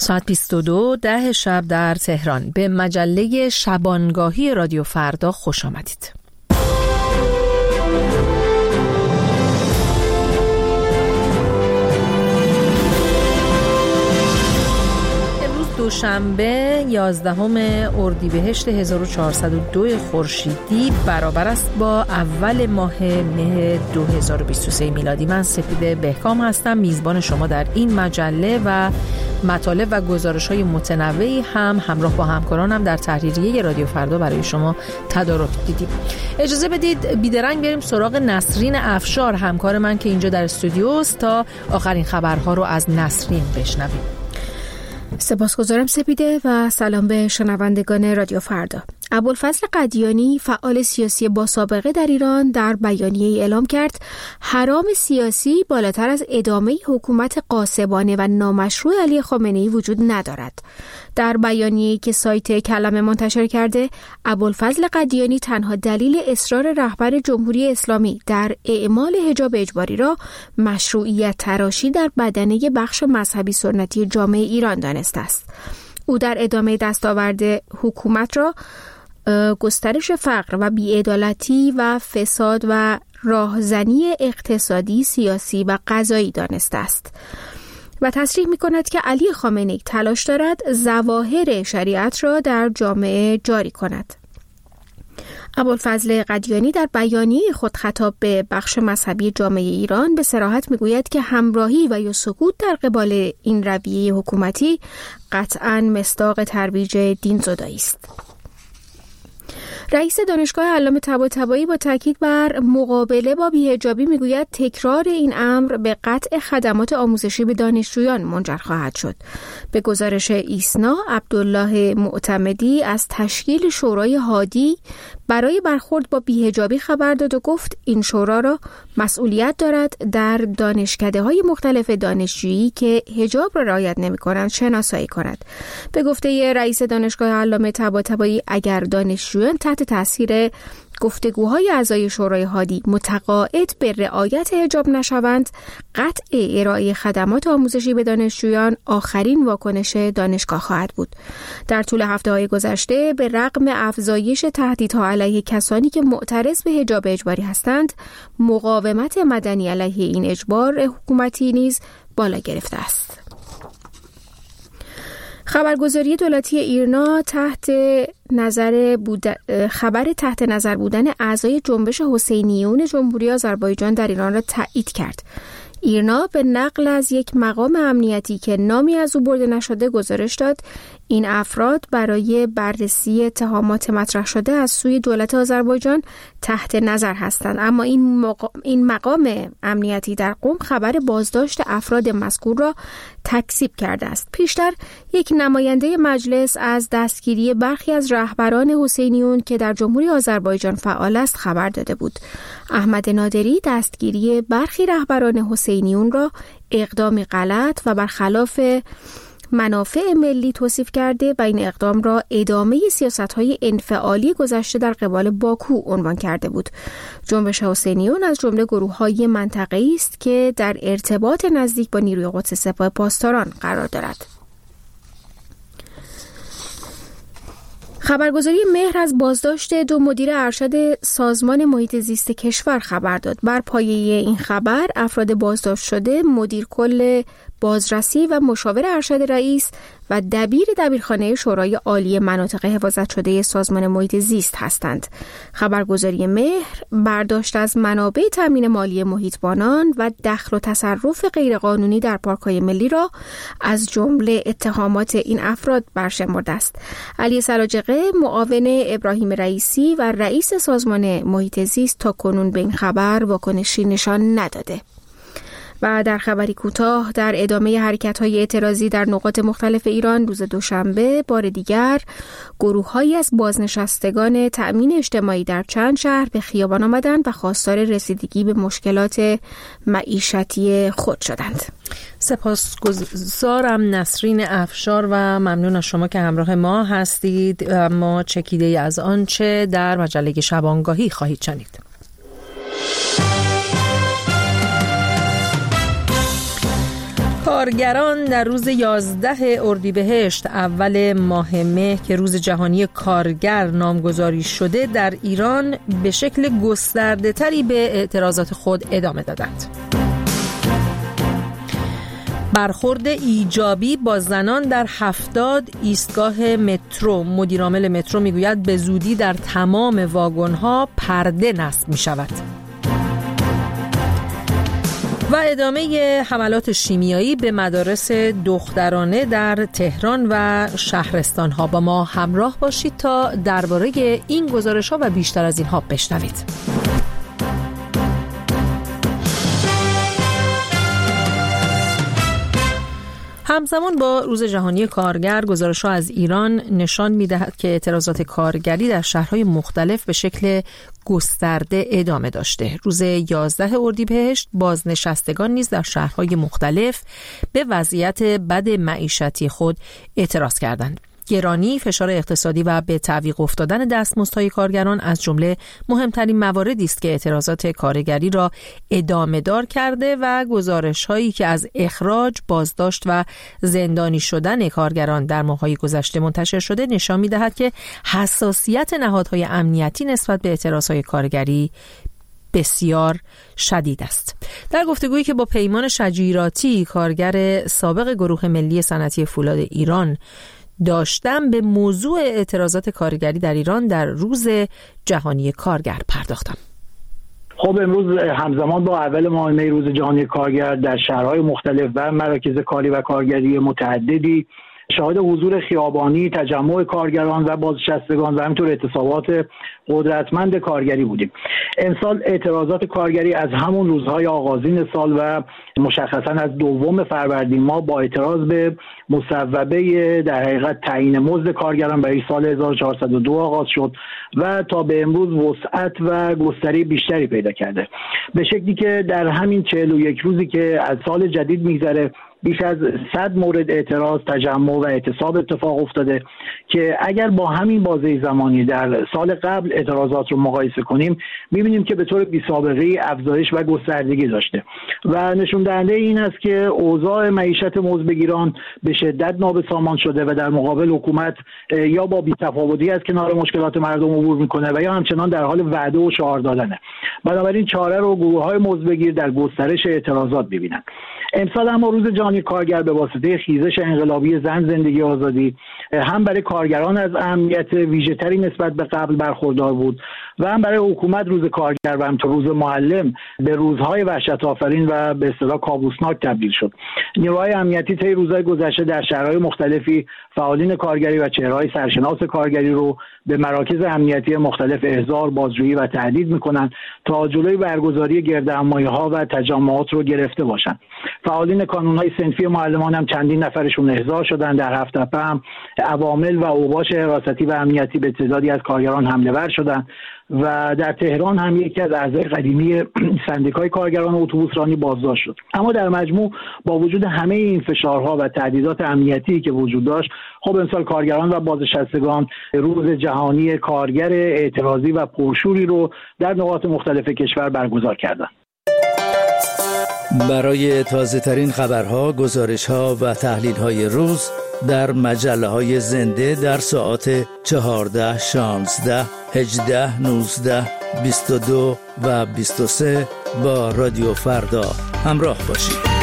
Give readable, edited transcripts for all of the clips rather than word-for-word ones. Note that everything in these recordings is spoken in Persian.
ساعت 22:10 شب در تهران. به مجله شبانگاهی رادیو فردا خوش آمدید. دوشنبه 11 اردیبهشت 1402 خورشیدی برابر است با اول ماه مه 2023 میلادی. من سپیده بهکام هستم، میزبان شما در این مجله و مطالب و گزارش‌های متنوعی هم همراه با همکارانم در تحریریه رادیو فردا برای شما تدارک دیدیم. اجازه بدید بیدرنگ بریم سراغ نسرین افشار، همکار من که اینجا در استودیو است، تا آخرین خبرها رو از نسرین بشنویم. سپاسگزارم سپیده و سلام به شنوندگان رادیو فردا. ابوالفضل قدیانی، فعال سیاسی با سابقه در ایران، در بیانیه‌ای اعلام کرد حرام سیاسی بالاتر از ادامه حکومت غاصبانه و نامشروع علی خامنه‌ای وجود ندارد. در بیانیه‌ای که سایت کلمه منتشر کرده، ابوالفضل قدیانی تنها دلیل اصرار رهبر جمهوری اسلامی در اعمال حجاب اجباری را مشروعیت تراشی در بدنه بخش مذهبی سنتی جامعه ایران دانسته است. او در ادامه دستاورد حکومت را گسترش فقر و بی‌عدالتی و فساد و راهزنی اقتصادی، سیاسی و قضایی دانسته است و تصریح می‌کند که علی خامنه‌ای تلاش دارد ظواهر شریعت را در جامعه جاری کند. ابوالفضل قدیانی در بیانیه خود خطاب به بخش مذهبی جامعه ایران به صراحت میگوید که همراهی و یا سکوت در قبال این رویه حکومتی قطعاً مصداق ترویج دین زدایی است. رئیس دانشگاه علامه طباطبایی با تاکید بر مقابله با بی‌حجابی میگوید تکرار این امر به قطع خدمات آموزشی به دانشجویان منجر خواهد شد. به گزارش ایسنا، عبدالله معتمدی از تشکیل شورای هادی برای برخورد با بی‌حجابی خبر داد و گفت این شورا را مسئولیت دارد در دانشکده‌های مختلف دانشجویی که حجاب را رعایت نمی‌کنند شناسایی کند. به گفته رئیس دانشگاه علامه طباطبایی، اگر دانشجویان تحت تاثیر گفتگوهای اعضای شورای هادی متقاعد به رعایت حجاب نشوند، قطع ارائه خدمات آموزشی به دانشجویان آخرین واکنش دانشگاه خواهد بود. در طول هفته‌های گذشته به رغم افزایش تهدیدها علیه کسانی که معترض به حجاب اجباری هستند، مقاومت مدنی علیه این اجبار حکومتی نیز بالا گرفته است. خبرگزاری دولتی ایرنا خبر تحت نظر بودن اعضای جنبش حسینیون جمهوری آذربایجان در ایران را تایید کرد. ایرنا به نقل از یک مقام امنیتی که نامی از او برده نشده گزارش داد این افراد برای بررسی اتهامات مطرح شده از سوی دولت آذربایجان تحت نظر هستند، اما این مقام امنیتی در قم خبر بازداشت افراد مذکور را تکذیب کرده است. پیشتر یک نماینده مجلس از دستگیری برخی از رهبران حسینیون که در جمهوری آذربایجان فعال است خبر داده بود. احمد نادری دستگیری برخی رهبران حسینیون را اقدامی غلط و برخلاف منافع ملی توصیف کرده و این اقدام را ادامه سیاست‌های انفعالی گذشته در قبال باکو عنوان کرده بود. جنبش حسینیون از جمله گروه‌های منطقه‌ای است که در ارتباط نزدیک با نیروی قدس سپاه پاسداران قرار دارد. خبرگزاری مهر از بازداشت 2 مدیر ارشد سازمان محیط زیست کشور خبر داد. بر پایه این خبر افراد بازداشت شده مدیر کل بازرسی و مشاور ارشد رئیس و دبیرخانه شورای عالی مناطق حفاظت شده سازمان محیط زیست هستند. خبرگزاری مهر برداشت از منابع تامین مالی محیطبانان و دخل و تصرف غیرقانونی در پارک‌های ملی را از جمله اتهامات این افراد برشمرده است. علی سلاجقه، معاون ابراهیم رئیسی و رئیس سازمان محیط زیست تا کنون به این خبر واکنشی نشان نداده. و در خبری کوتاه، در ادامه حرکت‌های اعتراضی در نقاط مختلف ایران روز دوشنبه بار دیگر گروه‌هایی از بازنشستگان تأمین اجتماعی در چند شهر به خیابان آمدند و خواستار رسیدگی به مشکلات معیشتی خود شدند. سپاسگزارم نسرین افشار و ممنون از شما که همراه ما هستید. ما چکیده از آنچه در مجله شبانگاهی خواهید شنید. کارگران در روز 11 اردیبهشت اول ماه مه که روز جهانی کارگر نامگذاری شده در ایران به شکل گسترده‌تری به اعتراضات خود ادامه دادند. برخورد ایجابی با زنان در 70 ایستگاه مترو. مدیرعامل مترو میگوید به زودی در تمام واگن‌ها پرده نصب می‌شود. و ادامه حملات شیمیایی به مدارس دخترانه در تهران و شهرستان‌ها. با ما همراه باشید تا درباره این گزارش‌ها و بیشتر از اینها بشنوید. همزمان با روز جهانی کارگر، گزارش‌ها از ایران نشان می‌دهد که اعتراضات کارگری در شهرهای مختلف به شکل گسترده ادامه داشته. روز 11 اردیبهشت بازنشستگان نیز در شهرهای مختلف به وضعیت بد معیشتی خود اعتراض کردند. گرانی، فشار اقتصادی و به تعویق افتادن دستمزدهای کارگران از جمله مهمترین مواردی است که اعتراضات کارگری را ادامه دار کرده و گزارش‌هایی که از اخراج، بازداشت و زندانی شدن کارگران در ماه‌های گذشته منتشر شده نشان می‌دهد که حساسیت نهادهای امنیتی نسبت به اعتراضهای کارگری بسیار شدید است. در گفتگویی که با پیمان شجیراتی، کارگر سابق گروه ملی صنعتی فولاد ایران داشتم، به موضوع اعتراضات کارگری در ایران در روز جهانی کارگر پرداختم. خب امروز همزمان با اول ماه می روز جهانی کارگر در شهرهای مختلف و مراکز کاری و کارگری متعددی شاهد حضور خیابانی، تجمع کارگران و بازنشستگان و همینطور اعتصابات قدرتمند کارگری بودیم. امسال اعتراضات کارگری از همون روزهای آغازین سال و مشخصا از 2 فروردین ماه با اعتراض به مصوبه در حقیقت تعیین مزد کارگران برای سال 1402 آغاز شد و تا به امروز وسعت و گستری بیشتری پیدا کرده، به شکلی که در همین 41 روزی که از سال جدید میگذره بیش از 100 مورد اعتراض، تجمع و اعتصاب اتفاق افتاده که اگر با همین بازه زمانی در سال قبل اعتراضات رو مقایسه کنیم می‌بینیم که به طور بی‌سابقه‌ای افزایش و گستردگی داشته و نشون دهنده این است که اوضاع معیشت مزدبگیران به شدت نابسامان شده و در مقابل حکومت یا با بی‌تفاوتی از کنار مشکلات مردم عبور می‌کنه و یا همچنان در حال وعده و شعار دادنه. بنابراین چاره رو گروه‌های مزدبگیر در گسترش اعتراضات ببینن. امسال اما روز جهانی کارگر به واسطه خیزش انقلابی زن، زندگی، آزادی هم برای کارگران از اهمیت ویژه‌تری نسبت به قبل برخوردار بود و هم برای حکومت روز کارگر و همینطور روز معلم به روزهای وحشت‌آفرین و به اصطلاح کابوسناک تبدیل شد. نیروهای امنیتی طی روزهای گذشته در شهرهای مختلفی فعالین کارگری و چهره‌های سرشناس کارگری رو به مراکز امنیتی مختلف احضار، بازجویی و تهدید می‌کنند تا جلوی برگزاری گردهمایی‌ها و تجمعات رو گرفته باشند. فعالین کانون‌های صنفی معلمان هم چندین نفرشون احضار شدن. در هفت‌تپه هم عوامل و اوباش حراستی و امنیتی به تعدادی از کارگران حمله ور شدند و در تهران هم یکی از اعضای قدیمی سندیکای کارگران اتوبوسرانی بازداشت شد. اما در مجموع با وجود همه این فشارها و تهدیدات امنیتی که وجود داشت، خب امسال کارگران و بازنشستگان روز جهانی کارگر اعتراضی و پرشوری رو در نقاط مختلف کشور برگزار کردند. برای تازه ترین خبرها، گزارش‌ها و تحلیل‌های روز در مجله‌های زنده در ساعات 14, 16, 18, 19, 22 و 23 با رادیو فردا همراه باشید.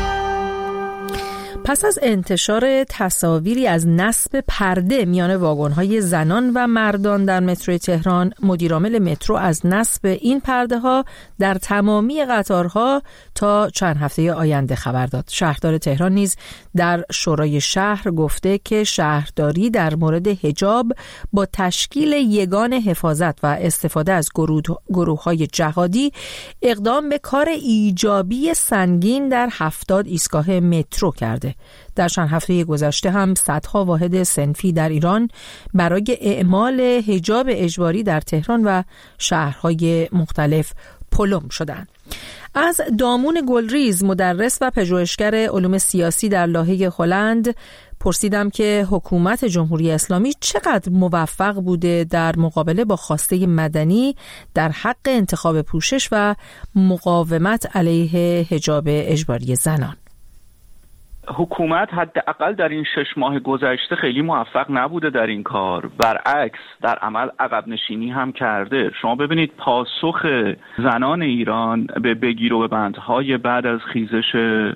پس از انتشار تصاویری از نصب پرده میان واگن‌های زنان و مردان در مترو تهران، مدیرعامل مترو از نصب این پرده‌ها در تمامی قطارها تا چند هفته آینده خبر داد. شهردار تهران نیز در شورای شهر گفته که شهرداری در مورد حجاب با تشکیل یگان حفاظت و استفاده از گروه‌های جهادی اقدام به کار ایجابی سنگین در 70 ایستگاه مترو کرده. در چند هفته گذشته هم صدها واحد صنفی در ایران برای اعمال حجاب اجباری در تهران و شهرهای مختلف پلم شدند. از دامون گلریز، مدرس و پژوهشگر علوم سیاسی در لاهه هلند، پرسیدم که حکومت جمهوری اسلامی چقدر موفق بوده در مقابله با خواسته مدنی در حق انتخاب پوشش و مقاومت علیه حجاب اجباری زنان. حکومت حداقل در این 6 ماه گذشته خیلی موفق نبوده در این کار، برعکس در عمل عقب نشینی هم کرده. شما ببینید پاسخ زنان ایران به بگیر و به بندهای بعد از خیزش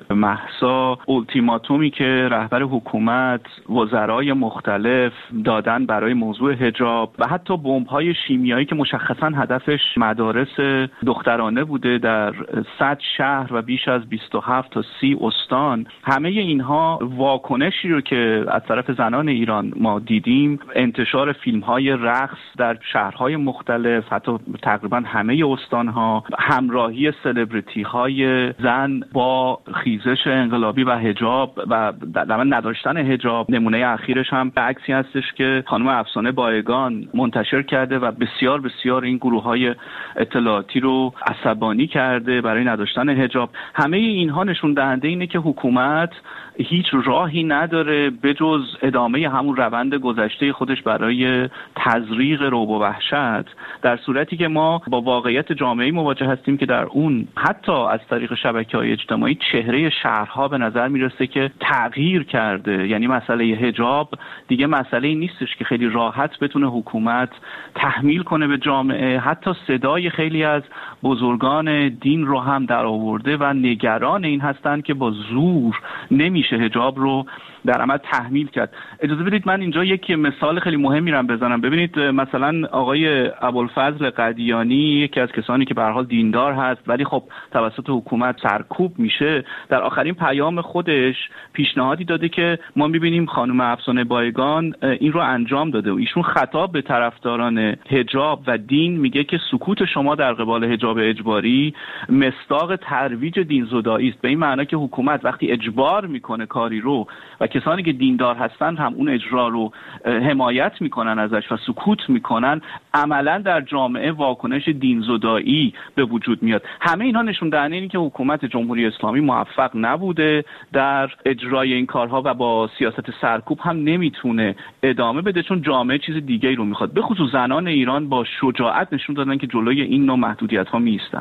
مهسا، اولتیماتومی که رهبر حکومت وزرای مختلف دادن برای موضوع حجاب و حتی بمب‌های شیمیایی که مشخصاً هدفش مدارس دخترانه بوده در 100 شهر و بیش از 27 تا 30 استان، همه اینها واکنشی رو که از طرف زنان ایران ما دیدیم، انتشار فیلم‌های رقص در شهرهای مختلف، حتی تقریبا همه استان‌ها، همراهی سلبریتی‌های زن با خیزش انقلابی و حجاب و در نداشتن حجاب. نمونه اخیرش هم عکسی هستش که خانم افسانه بایگان منتشر کرده و بسیار بسیار این گروه‌های اطلاعاتی رو عصبانی کرده برای نداشتن حجاب. همه اینها نشون دهنده اینه که حکومت هیچ راهی نداره بجز ادامه همون روند گذشته خودش برای تزریق رعب و وحشت، در صورتی که ما با واقعیت جامعه‌ای مواجه هستیم که در اون حتی از طریق شبکه‌های اجتماعی چهره شهرها به نظر میرسه که تغییر کرده. یعنی مسئله حجاب دیگه مسئله نیستش که خیلی راحت بتونه حکومت تحمیل کنه به جامعه. حتی صدای خیلی از بزرگان دین رو هم در آورده و نگران این هستند که با زور نمیشه حجاب رو در عمل تحمیل کرد. اجازه بدید من اینجا یک مثال خیلی مهمی رو بزنم. ببینید مثلا آقای ابوالفضل قدیانی، یکی از کسانی که به هر حال دیندار هست ولی خب توسط حکومت سرکوب میشه، در آخرین پیام خودش پیشنهادی داده که ما میبینیم خانم افسانه بایگان این رو انجام داده و ایشون خطاب به طرفداران حجاب و دین میگه که سکوت شما در قبال حجاب اجباری مصداق ترویج دینزدایی است، به این معنی که حکومت وقتی اجبار میکنه کاری رو و کسانی که دیندار هستن هم اون اجرا رو حمایت میکنن ازش و سکوت میکنن، عملا در جامعه واکنش دینزدایی به وجود میاد. همه اینها نشون دهنده اینه که حکومت جمهوری اسلامی موفق نبوده در اجرای این کارها و با سیاست سرکوب هم نمیتونه ادامه بده، چون جامعه چیز دیگه‌ای رو میخواد. به خصوص زنان ایران با شجاعت نشون دادن که جلوی این نوع محدودیت‌ها میایستن.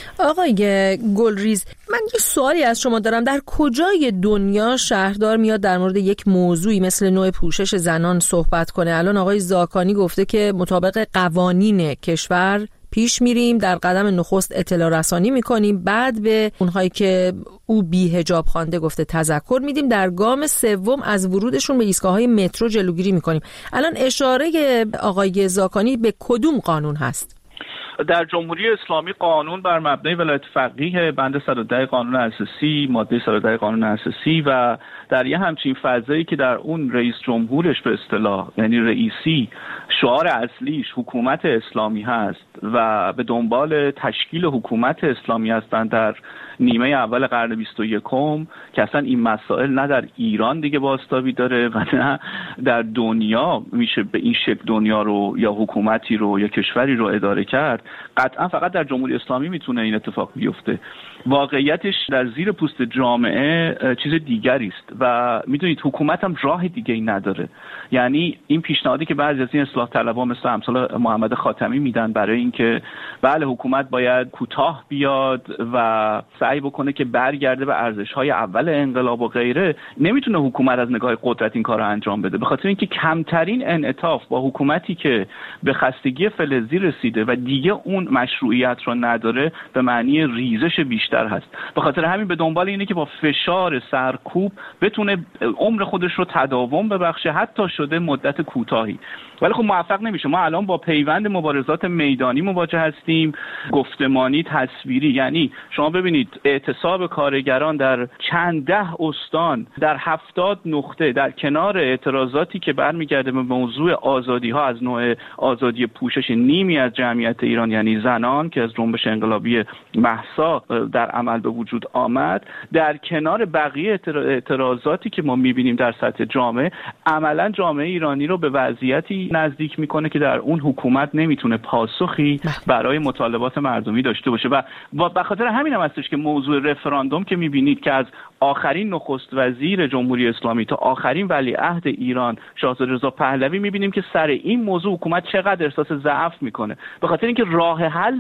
آقای گلریز، من یه سوالی از شما دارم. در کجای دنیا شهردار میاد در مورد یک موضوعی مثل نوع پوشش زنان صحبت کنه؟ الان آقای زاکانی گفته که مطابق قوانین کشور پیش میریم، در قدم نخست اطلاع رسانی میکنیم، بعد به اونهایی که او بی حجاب خوانده گفته تذکر میدیم، در گام سوم از ورودشون به ایستگاه‌های مترو جلوگیری میکنیم. الان اشاره آقای زاکانی به کدوم قانون هست؟ در جمهوری اسلامی قانون بر مبنای ولایت فقیه، بند 110 قانون اساسی، ماده 110 قانون اساسی و در یه همچین فضایی که در اون رئیس جمهورش به اصطلاح یعنی رئیسی شعار اصلیش حکومت اسلامی هست و به دنبال تشکیل حکومت اسلامی هستند در نیمه اول قرن 21 که اصلا این مسائل نه در ایران دیگه بازتابی داره و نه در دنیا میشه به این شکل دنیا رو یا حکومتی رو یا کشوری رو اداره کرد، قطعا فقط در جمهوری اسلامی میتونه این اتفاق بیفته. واقعیتش در زیر پوست جامعه چیز دیگری است و میدونید حکومت هم راه دیگه‌ای نداره. یعنی این پیشنهادی که بعضی از این اصلاح طلبها مثل امثال محمد خاتمی میدن برای اینکه بله حکومت باید کوتاه بیاد و سعی بکنه که برگرده به ارزش‌های اول انقلاب و غیره، نمیتونه حکومت از نگاه قدرت این کارو انجام بده، به خاطر اینکه کمترین انعطاف با حکومتی که به خستگی فلزی رسیده و دیگه اون مشروعیت رو نداره به معنی ریزش بیشتر هست. به خاطر همین به دنبال اینه که با فشار سرکوب بتونه عمر خودش رو تداوم ببخشه، حتی شده مدت کوتاهی، ولی خب موفق نمیشه. ما الان با پیوند مبارزات میدانی مواجه هستیم، گفتمانی، تصویری. یعنی شما ببینید اعتصاب کارگران در چند ده استان در 70 نقطه در کنار اعتراضاتی که برمیگرده به موضوع آزادی ها از نوع آزادی پوشش نیمی از جمعیت ایران یعنی زنان که از جنبش انقلابی مهسا در عمل به وجود آمد، در کنار بقیه اعتراضاتی که ما میبینیم در سطح جامعه، عملا جامعه ایرانی رو به وضعیتی نزدیک میکنه که در اون حکومت نمیتونه پاسخی برای مطالبات مردمی داشته باشه و به خاطر همین هم هستش که موضوع رفراندوم که میبینید که از آخرین نخست وزیر جمهوری اسلامی تا آخرین ولیعهد ایران شاهزاده رضا پهلوی میبینیم که سر این موضوع حکومت چقدر احساس ضعف میکنه، به خاطر اینکه راه حل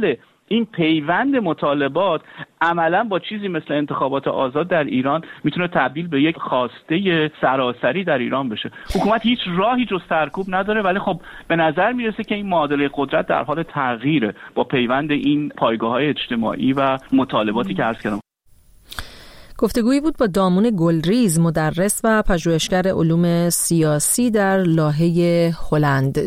این پیوند مطالبات عملا با چیزی مثل انتخابات آزاد در ایران میتونه تبدیل به یک خواسته سراسری در ایران بشه. حکومت هیچ راهی جز سرکوب نداره، ولی خب به نظر میرسه که این معادله قدرت در حال تغییره با پیوند این پایگاه‌های اجتماعی و مطالباتی که عرض کردم. گفتگویی بود با دامون گلریز، مدرس و پژوهشگر علوم سیاسی در لاهه هلند.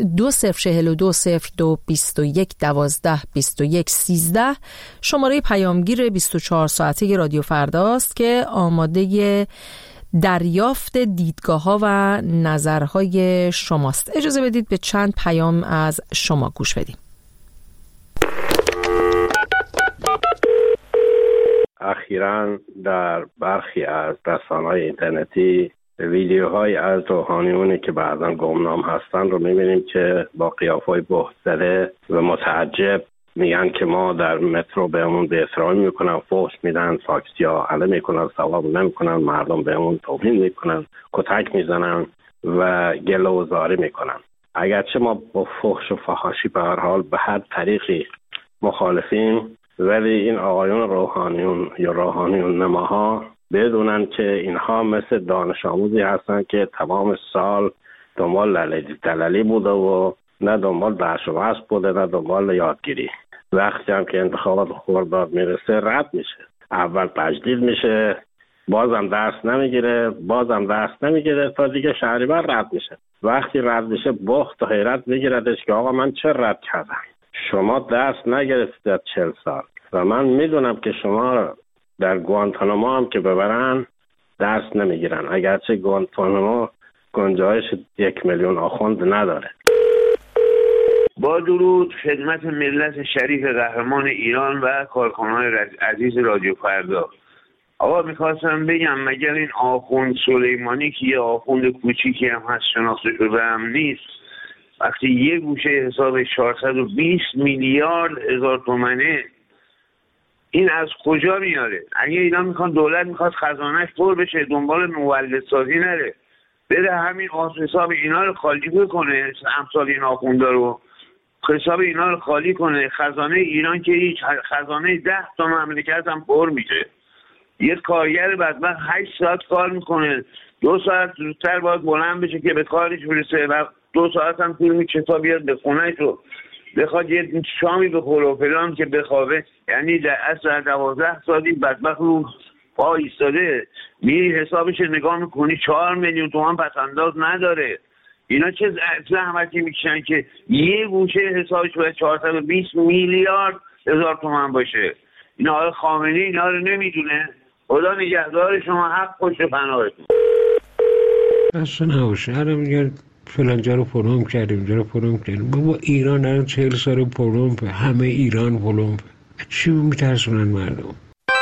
20420221122113 شماره پیامگیر 24 ساعته رادیو فرداست که آماده دریافت دیدگاه‌ها و نظرهای شماست. اجازه بدید به چند پیام از شما گوش بدیم. اخیراً در برخی از رسانه‌های اینترنتی ویدیوهای از روحانیونی که بعضاً گمنام هستن رو می‌بینیم که با قیافه‌های بهت‌زده و متعجب میگن که ما در مترو بهمون به احترامی میکنن، فحش میدن، تاکسی‌ها عله میکنن، ثواب نمیکنن، مردم بهمون توهین میکنن، کتک میزنن و گله و زاری میکنن. اگرچه ما با فحش و فحاشی به هر حال به هر طریقی مخالفیم، ولی این آقایون روحانیون یا روحانیون نماها بدونن که اینها مثل دانش آموزی هستن که تمام سال دنبال دلالی بوده و نه دنبال درس و وعظ بوده نه دنبال یادگیری. وقتی هم که انتخابات خرداد میرسه رد میشه، اول تجدید میشه، بازم درس نمیگیره تا دیگه شهریور رد میشه. وقتی رد میشه بخت و حیرت میگیردش که آقا من چه رد کردم؟ شما درس نگرفتید از 40 سال و من میدونم که شما در گوانتانامو هم که ببرن درس نمیگیرن، اگرچه گوانتانامو گنجایش 1 میلیون آخوند نداره. با درود خدمت ملت شریف قهرمان ایران و کارکنان عزیز رادیو فردا. آقا میخواستم بگم مگر این آخوند سلیمانی که یه آخوند کوچیکی هم هست شناخته شده هم نیست، وقتی یه گوشه حساب 420 میلیارد هزار تومنه، این از کجا میاره؟ اگه اینا میخوان، دولت میخواد خزانهش پر بشه، دنبال مولدسازی نره، بره همین حساب اینا رو خالی کنه، امثال این آخوندا رو حساب اینا رو خالی کنه. خزانه ایران که هیچ، خزانه 10 تا مملکت هم پر میشه. یک کارگر بدبخت 8 ساعت کار میکنه، 2 ساعت زودتر باید بلند بشه که به کارش برسه و 2 ساعت هم طول میکشه تا بیاد به خونه‌ش رو بخواد یه شامی بخوره و فلان که بخوابه. یعنی در اصل 12 ساعتی بدبخت رو پا ایستاده، میری حسابش نگاه میکنی 4 میلیون تومان پس‌انداز نداره. اینا چه زحمتی میکشن که یه گوشه حسابش باید 420 میلیارد هزار تومان باشه. اینا آقای خامنه‌ای اینا رو نمیدونه. خدا نگهدار شما، حق پشت پناهتون. اصلا نباشه هر میگن فلان جا رو پروم کردیم، اینجا رو پروم کردیم. بابا ایران الان 40 سال پرومه، همه ایران پرومه. چی میترسونن مردم؟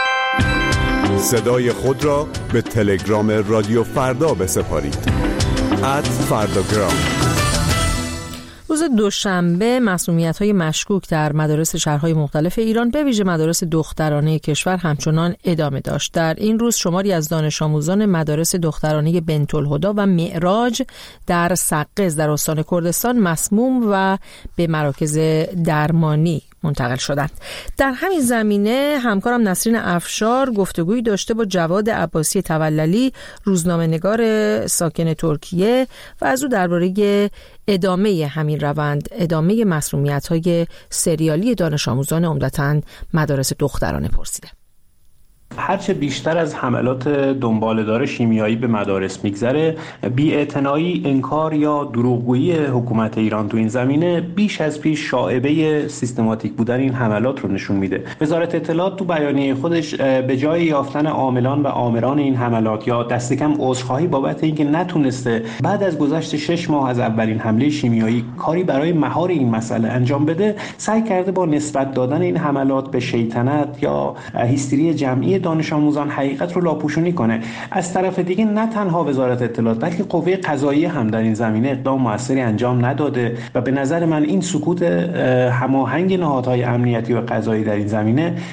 صدای خود را به تلگرام رادیو فردا بسپارید. @فرداگرام. روز دوشنبه مسمومیت‌های مشکوک در مدارس شهرهای مختلف ایران به ویژه مدارس دخترانه کشور همچنان ادامه داشت. در این روز شماری از دانش آموزان مدارس دخترانه بنت‌الهدی و معراج در سقز در استان کردستان مسموم و به مراکز درمانی منتقل شدند. در همین زمینه همکارم نسرین افشار گفتگویی داشته با جواد عباسی توللی، روزنامه‌نگار ساکن ترکیه، و از او درباره ادامه همین روند، ادامه مسمومیت‌های سریالی دانش آموزان عمدتاً مدارس دخترانه پرسیده. هرچه بیشتر از حملات دنباله‌دار شیمیایی به مدارس میگذره، بی‌اعتنایی، انکار یا دروغگویی حکومت ایران تو این زمینه بیش از پیش شائبه سیستماتیک بودن این حملات رو نشون میده. وزارت اطلاعات تو بیانیه خودش به جای یافتن عاملان و آمران این حملات یا دست کم عذرخواهی بابت اینکه نتونسته بعد از گذشت 6 ماه از اولین حمله شیمیایی کاری برای مهار این مسئله انجام بده، سعی کرده با نسبت دادن این حملات به شیطنت یا هیستری جمعی دانش آموزان حقیقت رو لاپوشونی کنه. از طرف دیگه نه تنها وزارت اطلاعات بلکه قوه قضاییه هم در این زمینه اقدام موثری انجام نداده و به نظر من این سکوت هماهنگ نهادهای امنیتی و قضایی در این زمینه خود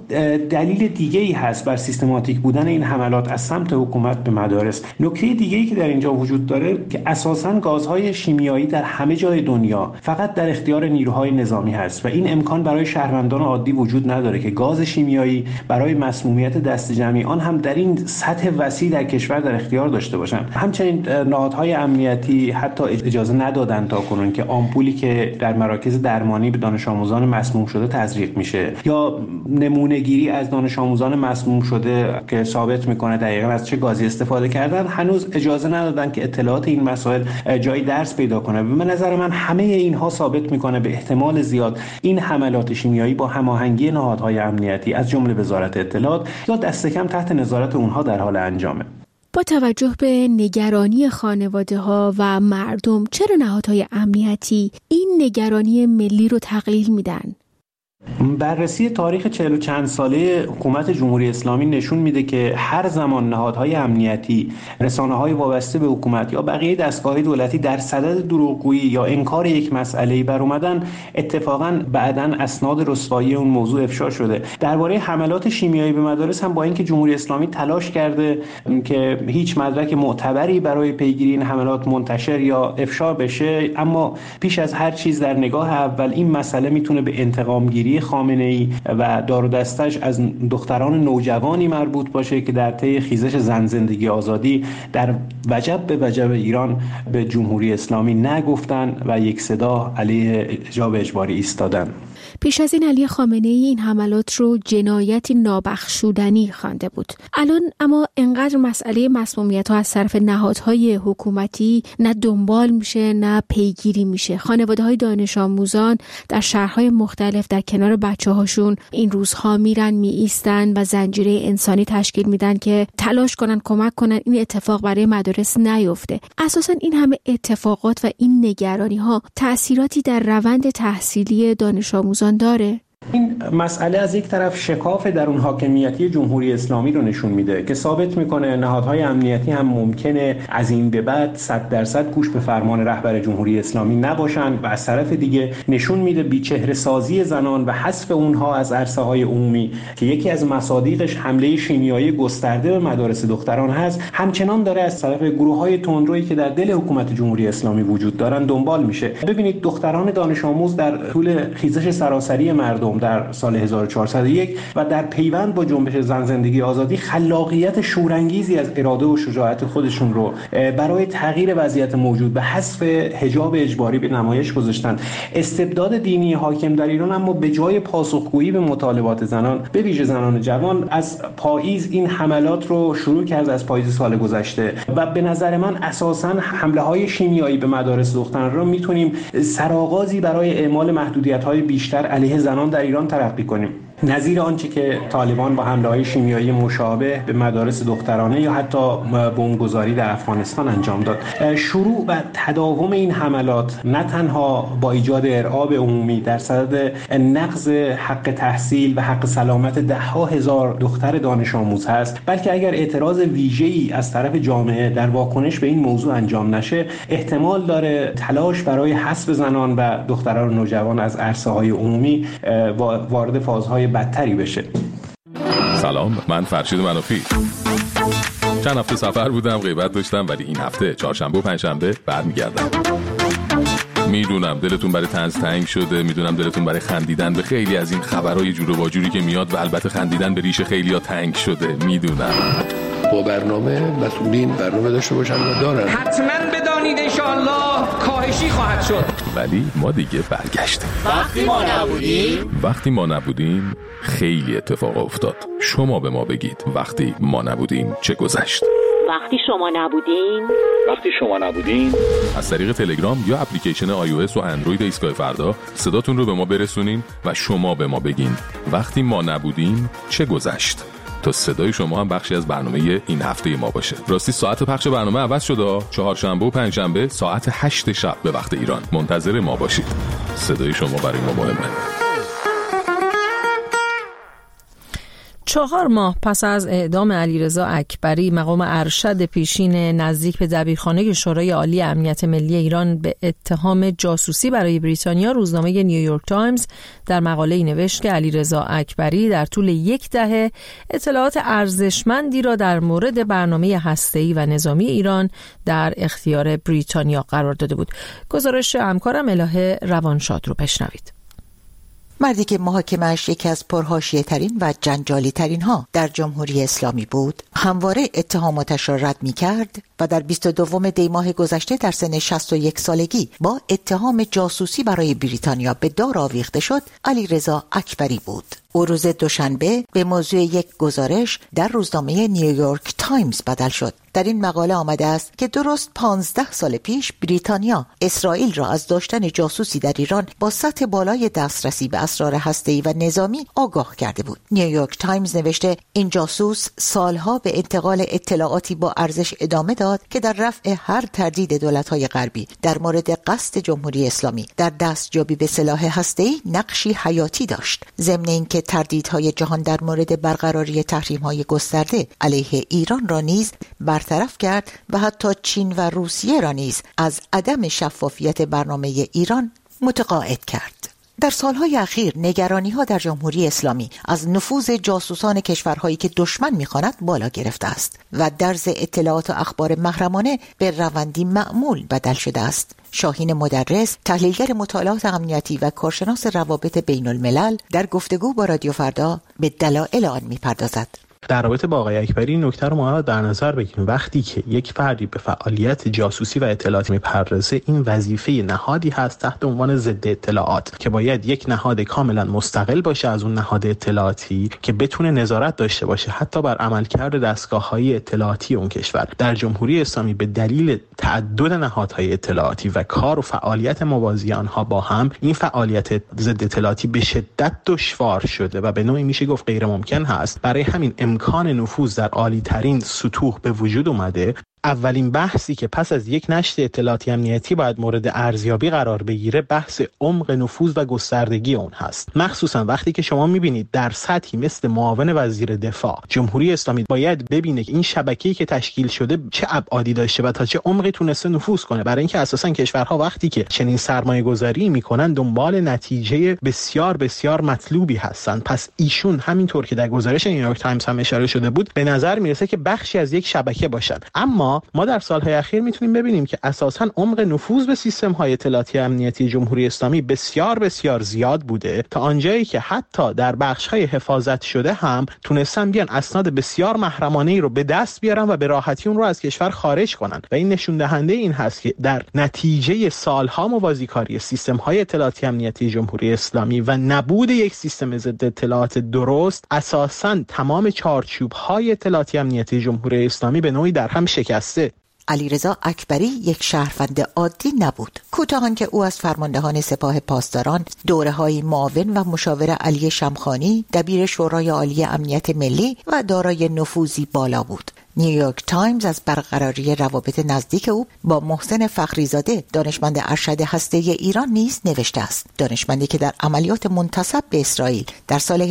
دلیل دیگه‌ای هست بر سیستماتیک بودن این حملات از سمت حکومت به مدارس. نکته دیگه‌ای که در اینجا وجود داره که اساساً گازهای شیمیایی در همه جای دنیا فقط در اختیار نیروهای نظامی هست و این امکان برای شهروندان عادی وجود نداره که گاز شیمیایی برای مسمومیت دست جمعی آن هم در این سطح وسیع در کشور در اختیار داشته باشن. همچنین نهادهای امنیتی حتی اجازه ندادن تا کنون که آمپولی که در مراکز درمانی به دانش آموزان مسموم شده تزریق میشه یا نمونه گیری از دانش آموزان مسموم شده که ثابت میکنه دقیقاً از چه گازی استفاده کردن، هنوز اجازه ندادن که اطلاعات این مسائل جای درس پیدا کنه. به نظر من همه اینها ثابت میکنه به احتمال زیاد این حملات شیمیایی با هماهنگی نهادهای امنیتی از جمله وزارت اطلاعات یا دست کم تحت نظارت اونها در حال انجامه. با توجه به نگرانی خانواده‌ها و مردم، چرا نهادهای امنیتی این نگرانی ملی رو تقلیل میدن؟ بررسی تاریخ 40 و چند ساله حکومت جمهوری اسلامی نشون میده که هر زمان نهادهای امنیتی، رسانه‌های وابسته به حکومت یا بقیه دستگاه‌های دولتی در صدد دروغگویی یا انکار یک مسئله‌ای بر اومدن، اتفاقاً بعداً اسناد رسوایی اون موضوع افشا شده. درباره حملات شیمیایی به مدارس هم با اینکه جمهوری اسلامی تلاش کرده که هیچ مدرک معتبری برای پیگیری این حملات منتشر یا افشا بشه، اما پیش از هر چیز در نگاه اول این مسئله میتونه به انتقام‌گیری خامنه‌ای و دار و دستش از دختران نوجوانی مربوط باشه که در طی خیزش زن زندگی آزادی در وجب به وجب ایران به جمهوری اسلامی نگفتن و یک صدا علیه حجاب اجباری ایستادن. پیش از این علی خامنه‌ای این حملات رو جنایتی نابخشودنی خوانده بود. الان اما انقدر مسئله مسمومیت‌ها از طرف نهادهای حکومتی نه دنبال میشه نه پیگیری میشه. خانواده‌های دانش آموزان در شهرهای مختلف در کنار بچه‌هاشون این روزها میرن میایستن و زنجیره انسانی تشکیل میدن که تلاش کنن کمک کنن این اتفاق برای مدارس نیفته. اساساً این همه اتفاقات و این نگرانی‌ها تأثیراتی در روند تحصیلی دانش آموزان داره؟ این مسئله از یک طرف شکاف درون حاکمیتی جمهوری اسلامی رو نشون میده که ثابت میکنه نهادهای امنیتی هم ممکنه از این به بعد 100% گوش به فرمان رهبر جمهوری اسلامی نباشن و از طرف دیگه نشون میده بیچهره سازی زنان و حذف اونها از عرصه های عمومی که یکی از مصادیقش حمله شیمیایی گسترده به مدارس دختران هست، همچنان داره از طرف گروه‌های تندرویی که در دل حکومت جمهوری اسلامی وجود دارن دنبال میشه. ببینید دختران دانش آموز در طول خیزش سراسری مردم در سال 1401 و در پیوند با جنبش زن زندگی آزادی خلاقیت شورانگیزی از اراده و شجاعت خودشون رو برای تغییر وضعیت موجود به حذف حجاب اجباری به نمایش گذاشتن. استبداد دینی حاکم در ایران اما به جای پاسخگویی به مطالبات زنان، به ویژه زنان جوان، از پاییز این حملات رو شروع کرد، از پاییز سال گذشته، و به نظر من اساساً حمله‌های شیمیایی به مدارس دختران رو میتونیم سرآغازی برای اعمال محدودیت‌های بیشتر علیه زنان در ایران ترقی کنیم، نظیر آنچه که طالبان با حمله‌های شیمیایی مشابه به مدارس دخترانه یا حتی بمبگذاری در افغانستان انجام داد. شروع و تداوم این حملات نه تنها با ایجاد ارعاب عمومی در صدد نقض حق تحصیل و حق سلامت ده‌ها هزار دختر دانش آموز هست، بلکه اگر اعتراض ویژه‌ای از طرف جامعه در واکنش به این موضوع انجام نشه، احتمال داره تلاش برای حذف زنان و دختران نوجوان از عرصه‌های عمومی وارد فازهای بدتری بشه. سلام، من فرشید منافی. چند هفته سفر بودم، غیبت داشتم، ولی این هفته چهارشنبه و پنجشنبه برمیگردم. میدونم دلتون برای طنز تنگ شده، میدونم دلتون برای خندیدن به خیلی از این خبرهای جور و باجوری که میاد و البته خندیدن به ریش خیلیا تنگ شده، میدونم. با برنامه مسئولین برنامه داشته باشن و دارن. حتما بدانید انشاءالله کاهشی خواهد شد. ولی ما دیگه برگشتیم. وقتی ما نبودیم خیلی اتفاق افتاد. شما به ما بگید وقتی ما نبودیم چه گذشت؟ وقتی شما نبودین از طریق تلگرام یا اپلیکیشن iOS و اندروید ایستگاه فردا صداتون رو به ما برسونین و شما به ما بگین وقتی ما نبودیم چه گذشت، تا صدای شما هم بخشی از برنامه این هفته ما باشه. راستی ساعت پخش برنامه عوض شده، چهارشنبه و پنجشنبه ساعت 8 شب به وقت ایران. منتظر ما باشید. صدای شما برای ما مهمه. 4 ماه پس از اعدام علیرضا اکبری، مقام ارشد پیشین نزدیک به دبیرخانه شورای عالی امنیت ملی ایران به اتهام جاسوسی برای بریتانیا، روزنامه نیویورک تایمز در مقاله‌ای نوشت که علیرضا اکبری در طول 10 دهه اطلاعات ارزشمندی را در مورد برنامه هسته‌ای و نظامی ایران در اختیار بریتانیا قرار داده بود. گزارش همکارم الهه روانشاد رو بشنوید. مردی که محاکمه‌اش یکی از پرحاشیه ترین و جنجالی ترین ها در جمهوری اسلامی بود، همواره اتهاماتش را رد می کرد و در 22 دی ماه گذشته در سن 61 سالگی با اتهام جاسوسی برای بریتانیا به دار آویخته شد. علیرضا اکبری بود. او روز دوشنبه به موضوع یک گزارش در روزنامه نیویورک تایمز بدل شد. در این مقاله آمده است که درست 15 سال پیش بریتانیا اسرائیل را از داشتن جاسوسی در ایران با سطح بالای دسترسی به اسرار هسته‌ای و نظامی آگاه کرده بود. نیویورک تایمز نوشته این جاسوس سالها به انتقال اطلاعاتی با ارزش ادامه داد که در رفع هر تردید دولت‌های غربی در مورد قصد جمهوری اسلامی در دستیابی به سلاح هسته‌ای نقشی حیاتی داشت. ضمن اینکه تردیدهای جهان در مورد برقراری تحریم‌های گسترده علیه ایران را نیز برطرف کرد و حتی چین و روسیه را نیز از عدم شفافیت برنامه ایران متقاعد کرد. در سالهای اخیر نگرانی‌ها در جمهوری اسلامی از نفوذ جاسوسان کشورهایی که دشمن می‌خواند بالا گرفته است و درز اطلاعات و اخبار محرمانه به روندی معمول بدل شده است. شاهین مدرس، تحلیلگر مطالعات امنیتی و کارشناس روابط بین الملل، در گفتگو با رادیو فردا به دلایل آن می‌پردازد. در رابطه با آقای اکبری نکته رو ما در نظر بگیریم. وقتی که یک فردی به فعالیت جاسوسی و اطلاعاتی میپردازه، این وظیفه نهادی هست تحت عنوان ضد اطلاعات که باید یک نهاد کاملا مستقل باشه از اون نهاد اطلاعاتی که بتونه نظارت داشته باشه حتی بر عملکرد دستگاه‌های اطلاعاتی اون کشور. در جمهوری اسلامی به دلیل تعدد نهادهای اطلاعاتی و کار و فعالیت موازی آنها با هم، این فعالیت ضد اطلاعاتی به شدت دشوار شده و به نوعی میشه گفت غیر ممکن هست. برای همین امکان نفوذ در عالی ترین سطوح به وجود اومده. اولین بحثی که پس از یک نشر اطلاعاتی امنیتی باید مورد ارزیابی قرار بگیره بحث عمق نفوذ و گستردگی اون هست. مخصوصا وقتی که شما میبینید در سطحی مثل معاون وزیر دفاع جمهوری اسلامی باید ببینه که این شبکه‌ای که تشکیل شده چه ابعادی داشته و تا چه عمقی تونسته نفوذ کنه، برای اینکه اساسا کشورها وقتی که چنین سرمایه‌گذاری میکنن دنبال نتیجه بسیار بسیار مطلوبی هستن. پس ایشون همینطور که در گزارش نیویورک تایمز هم اشاره شده بود به نظر میرسه که بخشی از یک شبکه باشن. اما ما در سالهای اخیر میتونیم ببینیم که اساساً عمق نفوذ به سیستم‌های اطلاعاتی امنیتی جمهوری اسلامی بسیار بسیار زیاد بوده، تا آنجایی که حتی در بخش‌های حفاظت شده هم تونستن بیان اسناد بسیار محرمانه‌ای رو به دست بیارن و به راحتی اون رو از کشور خارج کنن و این نشون دهنده این هست که در نتیجه سالها موازیکاری سیستم‌های اطلاعاتی امنیتی جمهوری اسلامی و نبود یک سیستم ضد اطلاعات درست، اساساً تمام چارچوب‌های اطلاعاتی امنیتی جمهوری اسلامی به نوعی در هم شکست. علیرضا اکبری یک شهروند عادی نبود. کوتاه که او از فرماندهان سپاه پاسداران، دوره‌های معاون و مشاور علی شمخانی، دبیر شورای عالی امنیت ملی و دارای نفوذی بالا بود. نیویورک تایمز از برقراری روابط نزدیک او با محسن فخریزاده، دانشمند ارشد هسته‌ای ایران نیز نوشته است. دانشمندی که در عملیات منتسب به اسرائیل در سال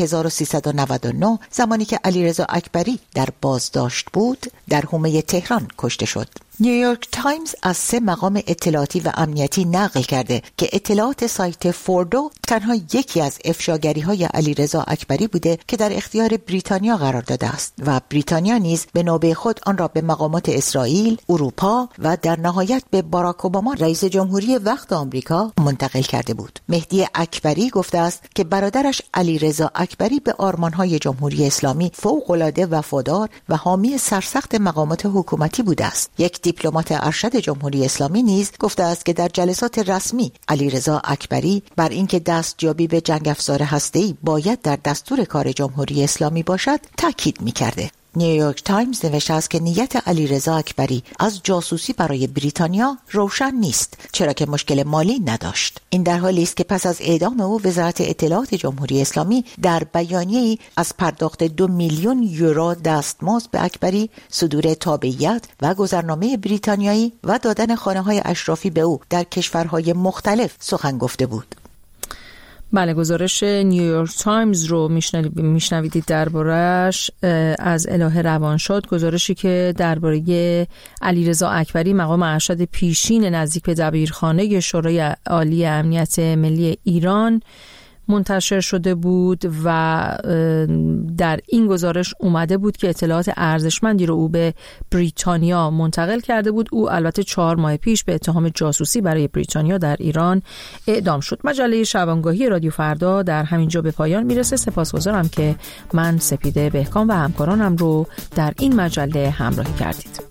1399 زمانی که علیرضا اکبری در بازداشت بود در حومه تهران کشته شد. نیویورک تایمز از 3 مقام اطلاعاتی و امنیتی نقل کرده که اطلاعات سایت فوردو تنها یکی از افشاگری‌های علیرضا اکبری بوده که در اختیار بریتانیا قرار داده است و بریتانیا نیز به نوبه خود آن را به مقامات اسرائیل، اروپا و در نهایت به باراک اوباما رئیس جمهوری وقت آمریکا منتقل کرده بود. مهدی اکبری گفته است که برادرش علیرضا اکبری به آرمان‌های جمهوری اسلامی فوق‌العاده وفادار و حامی سرسخت مقامات حکومتی بوده است. یک دیپلمات ارشد جمهوری اسلامی نیز گفته است که در جلسات رسمی علیرضا اکبری بر اینکه دستیابی به جنگ افزار هسته‌ای باید در دستور کار جمهوری اسلامی باشد تاکید می‌کرده. نیویورک تایمز نوشته است که نیت علیرضا اکبری از جاسوسی برای بریتانیا روشن نیست، چرا که مشکل مالی نداشت. این در حالی است که پس از اعدام او وزارت اطلاعات جمهوری اسلامی در بیانیه‌ای از پرداخت 2 میلیون یورو دستمزد به اکبری، صدور تابعیت و گذرنامه بریتانیایی و دادن خانه‌های اشرافی به او در کشورهای مختلف سخن گفته بود. بله، گزارش نیویورک تایمز رو میشنویدید درباره‌اش از الهه روانشاد، گزارشی که درباره علیرضا اکبری مقام ارشد پیشین نزدیک به دبیرخانه شورای عالی امنیت ملی ایران منتشر شده بود و در این گزارش اومده بود که اطلاعات ارزشمندی رو او به بریتانیا منتقل کرده بود. او البته 4 ماه پیش به اتهام جاسوسی برای بریتانیا در ایران اعدام شد. مجله شبانگاهی رادیو فردا در همین جا به پایان میرسه. سپاسگزارم که من سپیده بهکام و همکارانم رو در این مجله همراهی کردید.